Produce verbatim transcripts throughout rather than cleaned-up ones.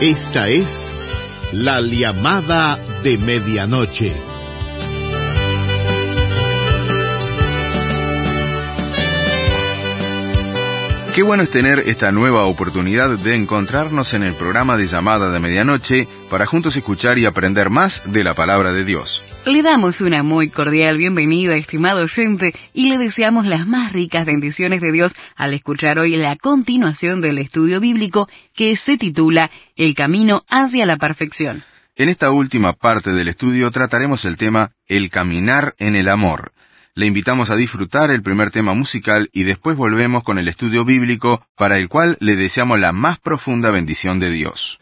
Esta es la llamada de medianoche. Qué bueno es tener esta nueva oportunidad de encontrarnos en el programa de llamada de medianoche para juntos escuchar y aprender más de la palabra de Dios. Le damos una muy cordial bienvenida, estimado oyente, y le deseamos las más ricas bendiciones de Dios al escuchar hoy la continuación del estudio bíblico que se titula El camino hacia la perfección. En esta última parte del estudio trataremos el tema El caminar en el amor. Le invitamos a disfrutar el primer tema musical y después volvemos con el estudio bíblico, para el cual le deseamos la más profunda bendición de Dios.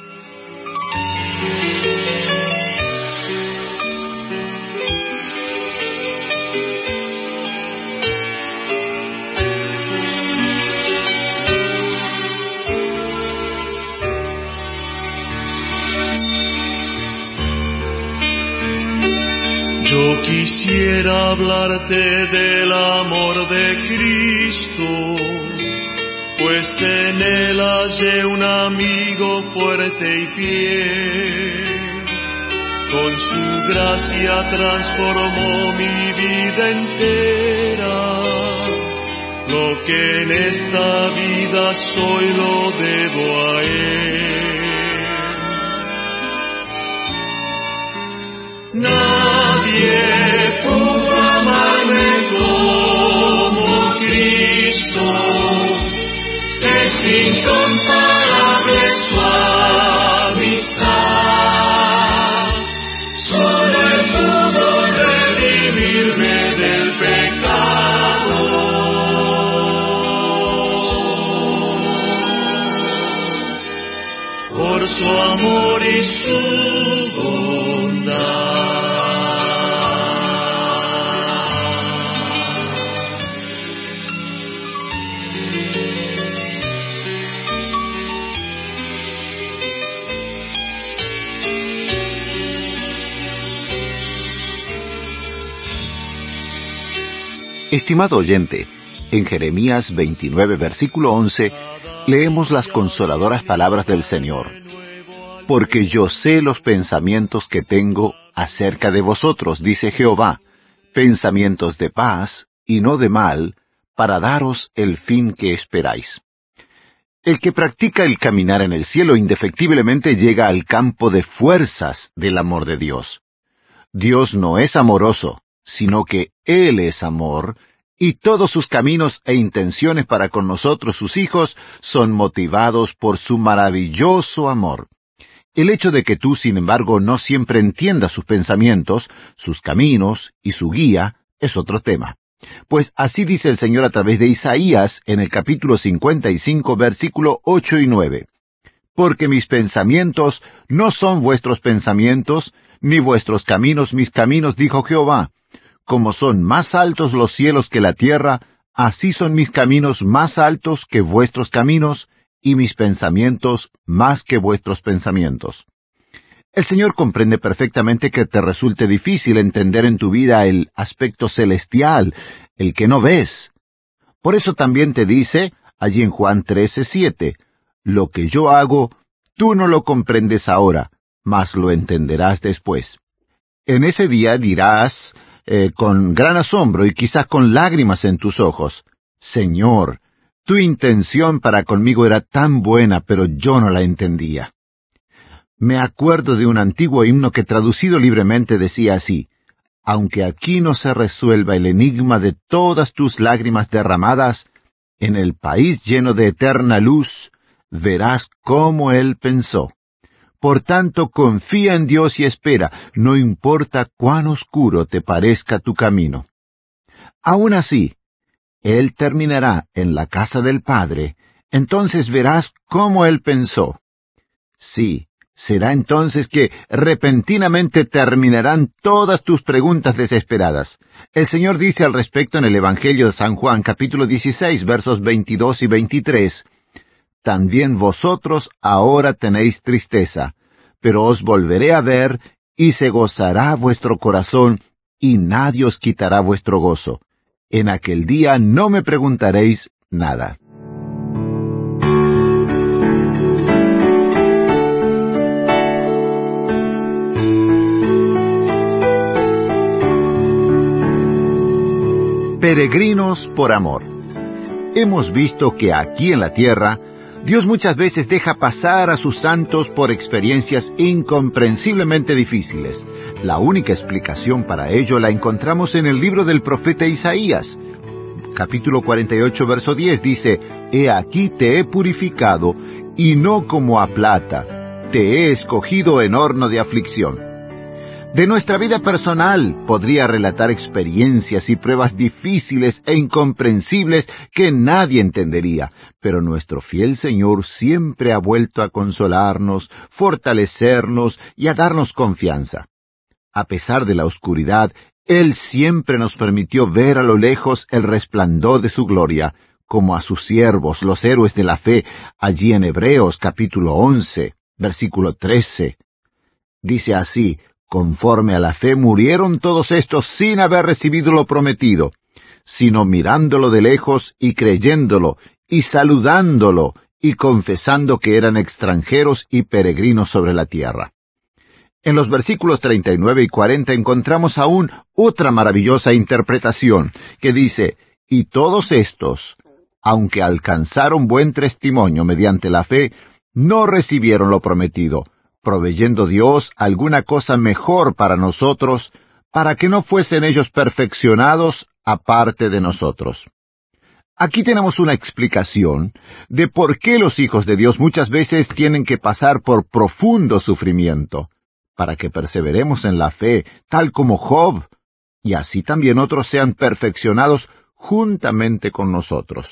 Yo quisiera hablarte del amor de Cristo, pues en Él hallé un amigo fuerte y fiel. Con su gracia transformó mi vida entera. Lo que en esta vida soy lo debo a Él. Nadie pudo amarme como Cristo, es incomparable su amistad. Solo Él pudo redimirme del pecado. Por su amor y su bondad. Estimado oyente, en Jeremías veintinueve, versículo once, leemos las consoladoras palabras del Señor. Porque yo sé los pensamientos que tengo acerca de vosotros, dice Jehová, pensamientos de paz y no de mal, para daros el fin que esperáis. El que practica el caminar en el cielo indefectiblemente llega al campo de fuerzas del amor de Dios. Dios no es amoroso, sino que Él es amor, y todos sus caminos e intenciones para con nosotros, sus hijos, son motivados por su maravilloso amor. El hecho de que tú, sin embargo, no siempre entiendas sus pensamientos, sus caminos y su guía, es otro tema. Pues así dice el Señor a través de Isaías en el capítulo cincuenta y cinco, versículo ocho y nueve. Porque mis pensamientos no son vuestros pensamientos, ni vuestros caminos mis caminos, dijo Jehová. Como son más altos los cielos que la tierra, así son mis caminos más altos que vuestros caminos, y mis pensamientos más que vuestros pensamientos. El Señor comprende perfectamente que te resulte difícil entender en tu vida el aspecto celestial, el que no ves. Por eso también te dice, allí en Juan trece, siete, lo que yo hago, tú no lo comprendes ahora, mas lo entenderás después. En ese día dirás, eh, con gran asombro y quizás con lágrimas en tus ojos, Señor, tu intención para conmigo era tan buena, pero yo no la entendía. Me acuerdo de un antiguo himno que traducido libremente decía así, aunque aquí no se resuelva el enigma de todas tus lágrimas derramadas, en el país lleno de eterna luz, verás cómo Él pensó. Por tanto, confía en Dios y espera, no importa cuán oscuro te parezca tu camino. Aún así, Él terminará en la casa del Padre, entonces verás cómo Él pensó. Sí, será entonces que repentinamente terminarán todas tus preguntas desesperadas. El Señor dice al respecto en el Evangelio de San Juan, capítulo dieciséis, versos veintidós y veintitrés, también vosotros ahora tenéis tristeza, pero os volveré a ver, y se gozará vuestro corazón, y nadie os quitará vuestro gozo. En aquel día no me preguntaréis nada. Peregrinos por amor. Hemos visto que aquí en la tierra, Dios muchas veces deja pasar a sus santos por experiencias incomprensiblemente difíciles. La única explicación para ello la encontramos en el libro del profeta Isaías. Capítulo cuarenta y ocho, verso diez dice, «He aquí te he purificado, y no como a plata, te he escogido en horno de aflicción». De nuestra vida personal podría relatar experiencias y pruebas difíciles e incomprensibles que nadie entendería, pero nuestro fiel Señor siempre ha vuelto a consolarnos, fortalecernos y a darnos confianza. A pesar de la oscuridad, Él siempre nos permitió ver a lo lejos el resplandor de su gloria, como a sus siervos, los héroes de la fe, allí en Hebreos capítulo once, versículo trece. Dice así, «Conforme a la fe murieron todos estos sin haber recibido lo prometido, sino mirándolo de lejos y creyéndolo, y saludándolo, y confesando que eran extranjeros y peregrinos sobre la tierra». En los versículos treinta y nueve y cuarenta encontramos aún otra maravillosa interpretación, que dice, «Y todos estos, aunque alcanzaron buen testimonio mediante la fe, no recibieron lo prometido, proveyendo Dios alguna cosa mejor para nosotros, para que no fuesen ellos perfeccionados aparte de nosotros». Aquí tenemos una explicación de por qué los hijos de Dios muchas veces tienen que pasar por profundo sufrimiento, para que perseveremos en la fe, tal como Job, y así también otros sean perfeccionados juntamente con nosotros.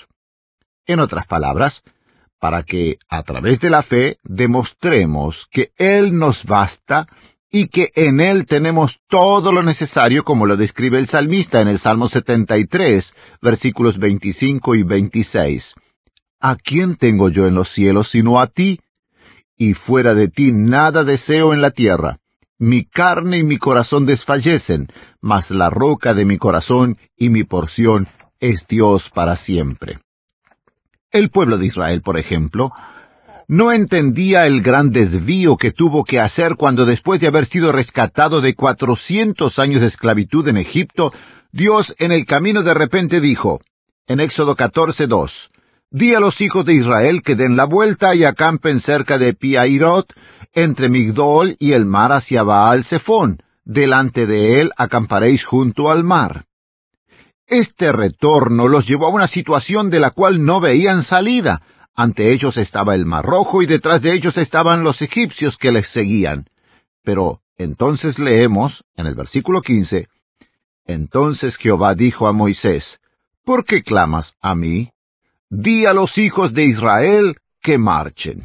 En otras palabras, para que, a través de la fe, demostremos que Él nos basta y que en Él tenemos todo lo necesario, como lo describe el salmista en el Salmo setenta y tres, versículos veinticinco y veintiséis. «¿A quién tengo yo en los cielos sino a ti? Y fuera de ti nada deseo en la tierra. Mi carne y mi corazón desfallecen, mas la roca de mi corazón y mi porción es Dios para siempre». El pueblo de Israel, por ejemplo, no entendía el gran desvío que tuvo que hacer cuando, después de haber sido rescatado de cuatrocientos años de esclavitud en Egipto, Dios en el camino de repente dijo, en Éxodo catorce, dos, «Di a los hijos de Israel que den la vuelta y acampen cerca de Pi-Hahirot, entre Migdol y el mar hacia Baal-Zephón. Delante de él acamparéis junto al mar». Este retorno los llevó a una situación de la cual no veían salida. Ante ellos estaba el Mar Rojo y detrás de ellos estaban los egipcios que les seguían. Pero entonces leemos, en el versículo quince, «Entonces Jehová dijo a Moisés, ¿por qué clamas a mí? Di a los hijos de Israel que marchen».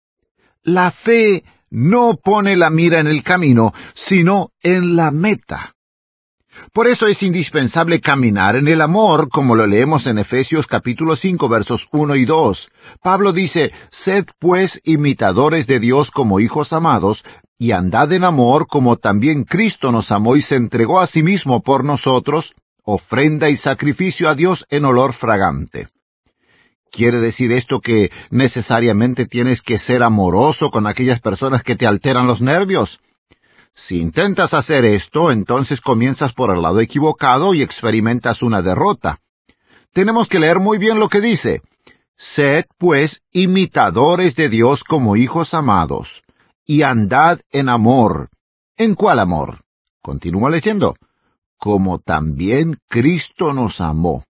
La fe no pone la mira en el camino, sino en la meta. Por eso es indispensable caminar en el amor, como lo leemos en Efesios capítulo cinco, versos uno y dos. Pablo dice, «Sed pues imitadores de Dios como hijos amados, y andad en amor como también Cristo nos amó y se entregó a sí mismo por nosotros, ofrenda y sacrificio a Dios en olor fragante». ¿Quiere decir esto que necesariamente tienes que ser amoroso con aquellas personas que te alteran los nervios? Si intentas hacer esto, entonces comienzas por el lado equivocado y experimentas una derrota. Tenemos que leer muy bien lo que dice. «Sed, pues, imitadores de Dios como hijos amados, y andad en amor». ¿En cuál amor? Continúa leyendo. «Como también Cristo nos amó».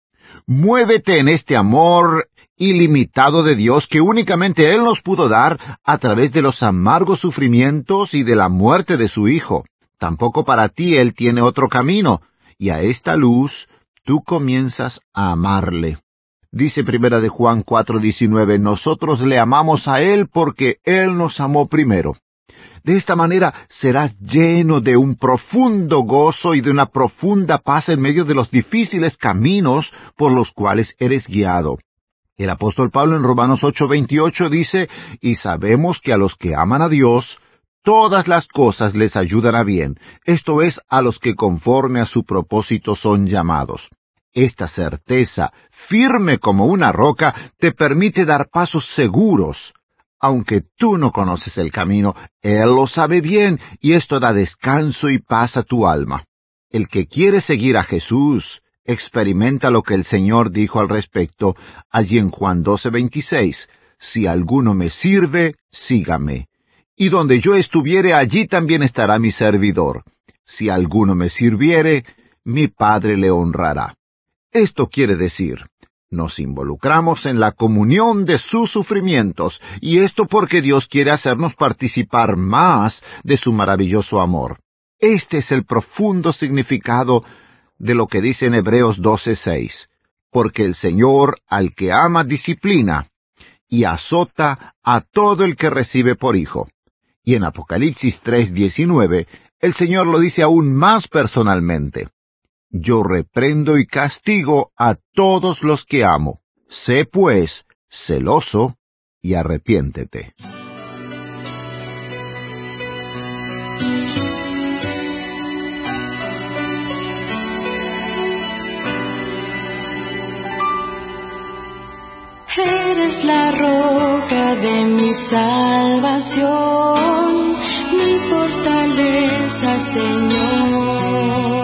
Muévete en este amor ilimitado de Dios que únicamente Él nos pudo dar a través de los amargos sufrimientos y de la muerte de su Hijo. Tampoco para ti Él tiene otro camino, y a esta luz tú comienzas a amarle. Dice Primera de Juan cuatro diecinueve, «Nosotros le amamos a Él porque Él nos amó primero». De esta manera serás lleno de un profundo gozo y de una profunda paz en medio de los difíciles caminos por los cuales eres guiado. El apóstol Pablo en Romanos ocho veintiocho dice, «Y sabemos que a los que aman a Dios, todas las cosas les ayudan a bien, esto es, a los que conforme a su propósito son llamados». Esta certeza, firme como una roca, te permite dar pasos seguros. Aunque tú no conoces el camino, Él lo sabe bien, y esto da descanso y paz a tu alma. El que quiere seguir a Jesús, experimenta lo que el Señor dijo al respecto allí en Juan doce veintiséis. Si alguno me sirve, sígame. Y donde yo estuviere, allí también estará mi servidor. Si alguno me sirviere, mi Padre le honrará. Esto quiere decir, nos involucramos en la comunión de sus sufrimientos, y esto porque Dios quiere hacernos participar más de su maravilloso amor. Este es el profundo significado de lo que dice en Hebreos doce seis. Porque el Señor al que ama disciplina, y azota a todo el que recibe por hijo. Y en Apocalipsis tres diecinueve, el Señor lo dice aún más personalmente. Yo reprendo y castigo a todos los que amo. Sé pues celoso y arrepiéntete. Eres la roca de mi salvación, mi fortaleza, Señor,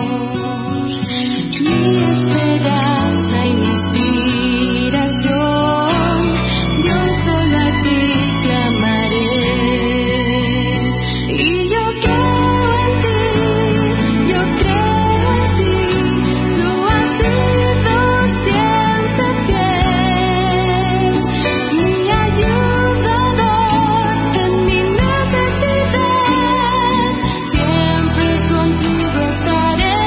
mi esperanza y mi inspiración. Yo solo a ti clamaré, y yo creo en ti, yo creo en ti. Tú has sido siempre fiel, mi ayudador en mi necesidad. Siempre contigo estaré.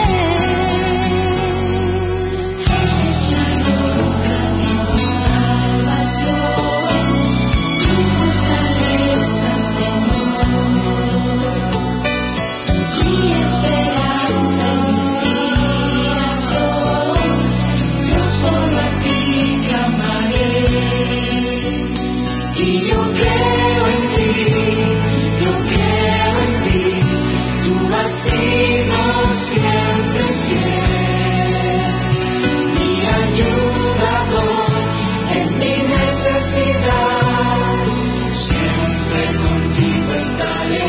Eres la roca de mi salvación, mi fortaleza, Señor, mi esperanza y mi inspiración. Yo solo a ti clamaré, y yo creo en ti, yo creo en ti. Tú has sido siempre fiel, mi ayudador en mi necesidad. Siempre contigo estaré.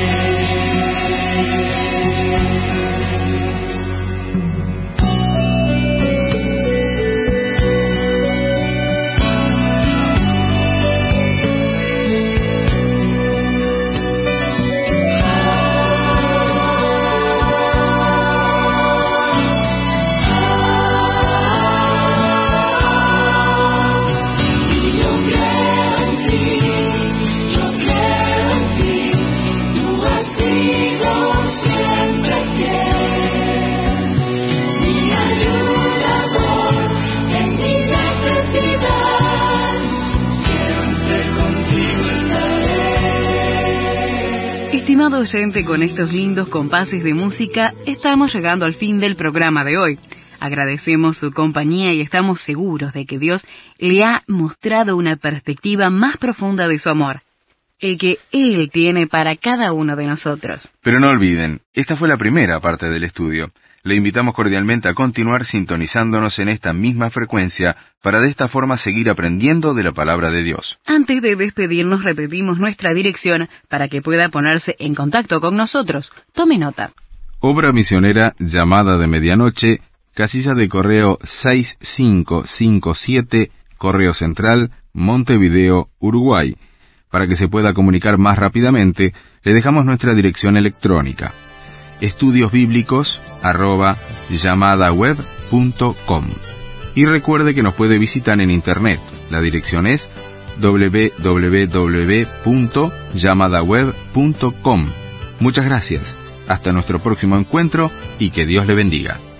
Y yo creo en ti, yo creo en ti. Tú has sido siempre fiel, mi ayudador en mi necesidad. Siempre contigo estaré. Estimado oyente, con estos lindos compases de música, estamos llegando al fin del programa de hoy. Agradecemos su compañía y estamos seguros de que Dios le ha mostrado una perspectiva más profunda de su amor, el que Él tiene para cada uno de nosotros. Pero no olviden, esta fue la primera parte del estudio. Le invitamos cordialmente a continuar sintonizándonos en esta misma frecuencia para de esta forma seguir aprendiendo de la palabra de Dios. Antes de despedirnos, repetimos nuestra dirección para que pueda ponerse en contacto con nosotros. Tome nota. Obra Misionera Llamada de Medianoche, casilla de correo seis cinco cinco siete, Correo Central, Montevideo, Uruguay. Para que se pueda comunicar más rápidamente, le dejamos nuestra dirección electrónica: estudiosbíblicos arroba llamadaweb punto com. Y recuerde que nos puede visitar en internet. La dirección es doble u doble u doble u punto llamadaweb punto com. Muchas gracias. Hasta nuestro próximo encuentro y que Dios le bendiga.